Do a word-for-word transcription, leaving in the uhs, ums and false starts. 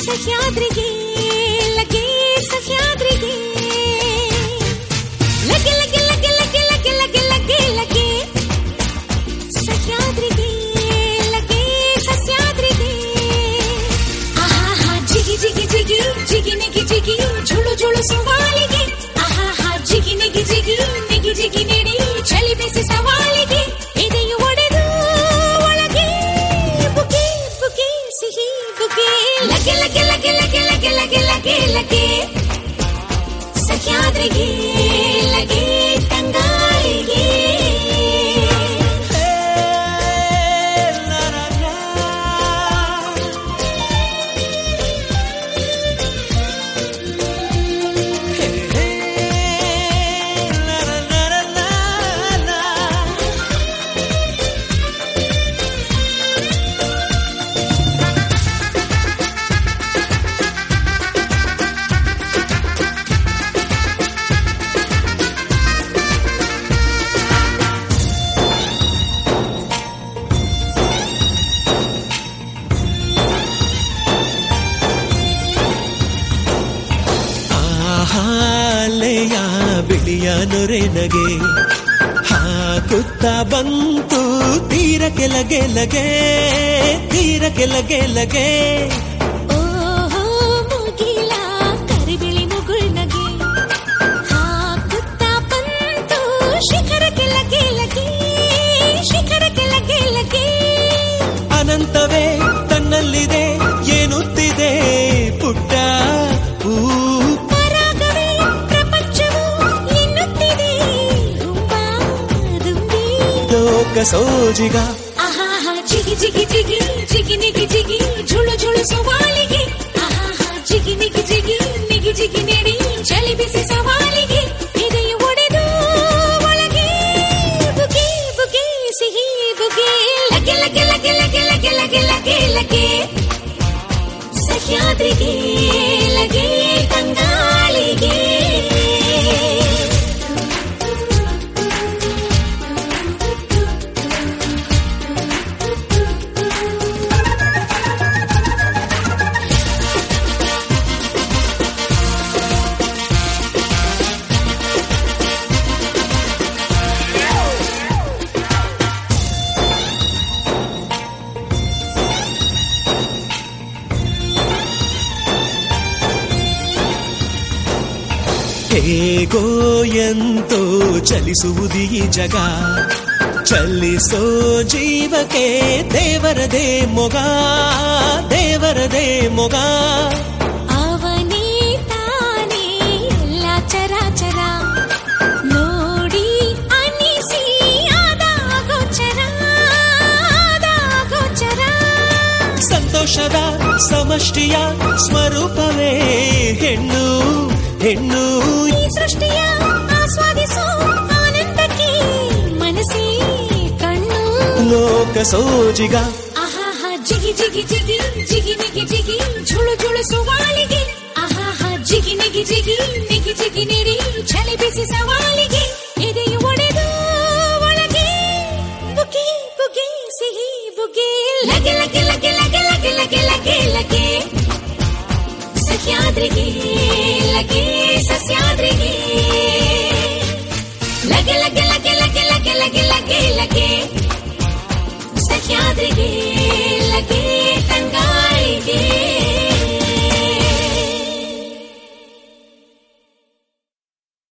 ಸಹ್ಯಾದ್ರಿಗೆ ಲಗೆ ಸಹ್ಯಾದ್ರಿಗೆ ಲಗೆ ಲಗೆ ಲಗೆ ಲಗೆ ಲಗೆ ಲಗೆ ಲಗೆ ಲಗೆ ಸಹ್ಯಾದ್ರಿಗೆ ಲಗೆ ಸಸ್ಯಾದ್ರಿಗೆ ಆಹಾ ಜಿಗಿ ಜಿಗಿ ಜಿಗಿ ಜಿಗಿ ನೆಗಿ ಜಿಗಿ ಝುಳು ಝುಳು ಸವಾಲಿಗೆ ಆಹಾ ಜಿಗಿ ನೆಗಿ ಜಿಗಿ ನೆಗಿ ಜಿಗಿ ನೆಡಿ ಚಳಿ ಬಿಸಿ ಸವಾಲಿಗೆ ಇದೆಯು ಒಡೆದು ಒಳಗೆ ಬುಗೆ ಬುಗೆ ಸಿಹಿ ಬುಗೆ ಲಗೆ ಲಗೆ ಲಗೆ ಲಗೆ ಲಗೆ ಲಗೆ ಲಗೆ ಲಗೆ ಸಹ್ಯಾದ್ರಿಗೆ ಲಗೆ ತಂಗಾಳಿಗೆ ಹಾಲೆಯ ಬಿಳಿಯ ನೊರೆ ನಗೆ ಹಾಕುತ್ತಾ ಬಂತು ತೀರಕ್ಕೆ ಲಗೆ ಲಗೆ ತೀರಕ್ಕೆ ಲಗೆ ಲಗೆ ಓಹೋ ಮುಗಿಲ ಕರಿಬಿಳಿ ಮುಗುಳ್ನಗೆ ಹಾಕುತ್ತಾ ಬಂತು ಶಿಖರಕ್ಕೆ ಲಗೆ ಲಗೆ ಶಿಖರಕ್ಕೆ ಲಗೆ ಲಗೆ ಅನಂತವೇ ತನ್ನಲ್ಲಿದೆ ಏನುತ್ತಿದೆ ಪುಟ್ಟ ಹೂ ಪರಾಗವೇ ಪ್ರಪಂಚವು ಎನ್ನುತ್ತಿದೆ ಹುಂಬಾ ದುಂಬಿ ಲೋಕ ಸೋಜಿಗ ಆಹಾ ಜಿಗಿ ಜಿಗಿ ಜಿಗಿ ಜಿಗಿ ನಿಗಿ ಜಿಗಿ ಝುಳು ಝುಳು ಸವಾಲಿಗೆ ಆಹಾ ಜಿಗಿ ನಿಗಿ ಜಿಗಿ ನಿಗಿ ಜಿಗಿ ನೆಡಿ ಚಳಿ ಬಿಸಿ ಸವಾಲಿಗೆ ಇದೆಯು ಒಡೆದು ಒಳಗೆ ಬುಗೆ ಬುಗೆ ಸಿಹಿ ಬುಗೆ ಲಗೆ ಲಗೆ ಲಗೆ ಲಗೆ ಲಗೆ ಲಗೆ ಲಗೆ ಲಗೆ ಸಹ್ಯಾದ್ರಿಗೆ ಲಗೆ ತಂಗಾಳಿಗೆ ಹೇಗೋ ಎಂತೋ ಚಲಿಸುವುದು ಈ ಜಗ ಚಲಿಸೋ ಜೀವಕ್ಕೆ ದೇವರದೇ ಮೊಗ ದೇವರದೇ ಮೊಗ ಅವನೇ ತಾನೇ ಎಲ್ಲ ಚರಾಚರ ನೋಡಿ ಅನಿಸಿ ಆದ ಗೋಚರ ಆದ ಗೋಚರ ಸಂತೋಷದ ಸಮಷ್ಟಿಯ ಸ್ವರೂಪವೇ ಹೆಣ್ಣು ಹೆಣ್ಣು ಈ ಸೃಷ್ಟಿಯ ಆಸ್ವಾದಿಸೋ ಆನಂದಕ್ಕೆ ಮನಸ್ಸೇ ಕಣ್ಣು ಲೋಕ ಸೋಜಿಗ ಆಹಾ ಜಿಗಿ ಜಿಗಿ ಜಿಗಿ ಜಿಗಿ ನಿಗಿ ಜಿಗಿ ಝುಳು ಝುಳು ಸವಾಲಿಗೆ ಆಹಾ ಜಿಗಿ ನಿಗಿ ಜಿಗಿ ನಿಗಿ ಜಿಗಿ ನೀಡಿ ಚಳಿ ಬಿಸಿ ಸವಾಲಿಗೆ ಇದೆಯು ಒಡೆದು ಒಳಗೆ ಬುಗೆ ಬುಗೆ ಸಿಹಿ ಬುಗೆ ಲಗೆ ಲಗೆ ಲಗೆ ಲಗೆ ಲಗೆ ಲಗೆ ಲಗೆ ಲಗೆ ಸಹ್ಯಾದ್ರಿಗೆ ಲಗೆ ಸಸ್ಯಾದ್ರಿಗೆ ಲಗೆ ಲಗೆ ಲಗೆ ಲಗೆ ಲಗೆ ಲಗೆ ಲಗೆ ಲಗೆ ಸಹ್ಯಾದ್ರಿಗೆ